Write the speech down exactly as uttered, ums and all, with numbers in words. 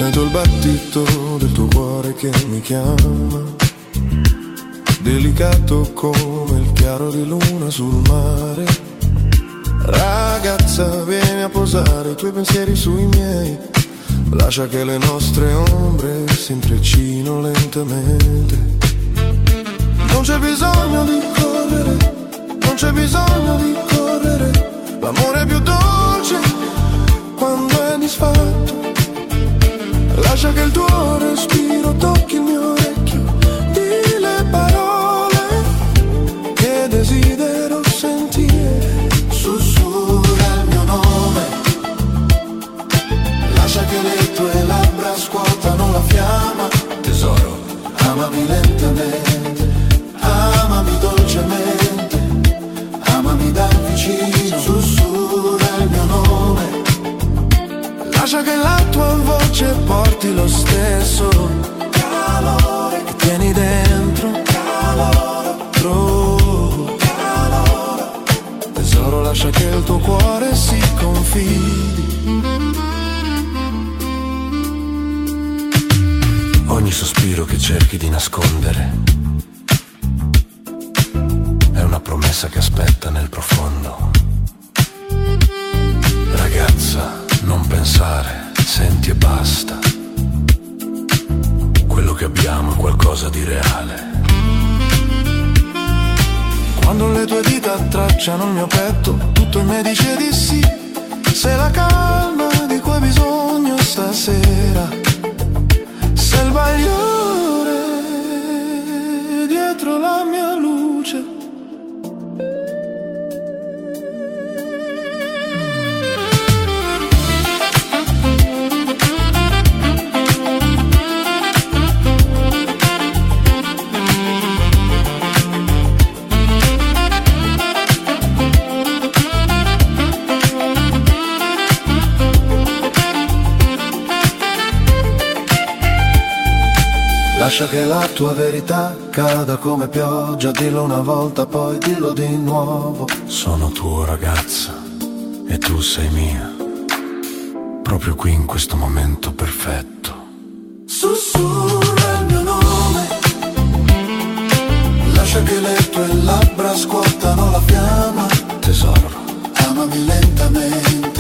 Sento il battito del tuo cuore che mi chiama, delicato come il chiaro di luna sul mare. Ragazza, vieni a posare i tuoi pensieri sui miei, lascia che le nostre ombre si intreccino lentamente. Non c'è bisogno di correre, non c'è bisogno di correre, l'amore è più dolce quando è disfatto. Lascia che il tuo respiro tocchi il mio orecchio, di le parole che desidero sentire. Sussurra il mio nome, lascia che le tue labbra scuotano la fiamma. Tesoro, amami lentamente, amami dolcemente, amami da vicino. Sussurra il mio nome, lascia che la tua voce porti lo stesso calore che tieni dentro. Calore, troppo calore. Tesoro, lascia che il tuo cuore si confidi. Ogni sospiro che cerchi di nascondere è una promessa che aspetta nel profondo. Ragazza, non pensare, senti e basta. Quello che abbiamo è qualcosa di reale. Quando le tue dita tracciano il mio petto, tutto in me dice di sì. Sei la calma di cui hai bisogno stasera, sei il bagliore dietro la mia luce. Lascia che la tua verità cada come pioggia, dillo una volta poi dillo di nuovo. Sono tuo, ragazza, e tu sei mia, proprio qui in questo momento perfetto. Sussurra il mio nome, lascia che le tue labbra scuotano la fiamma. Tesoro, amami lentamente,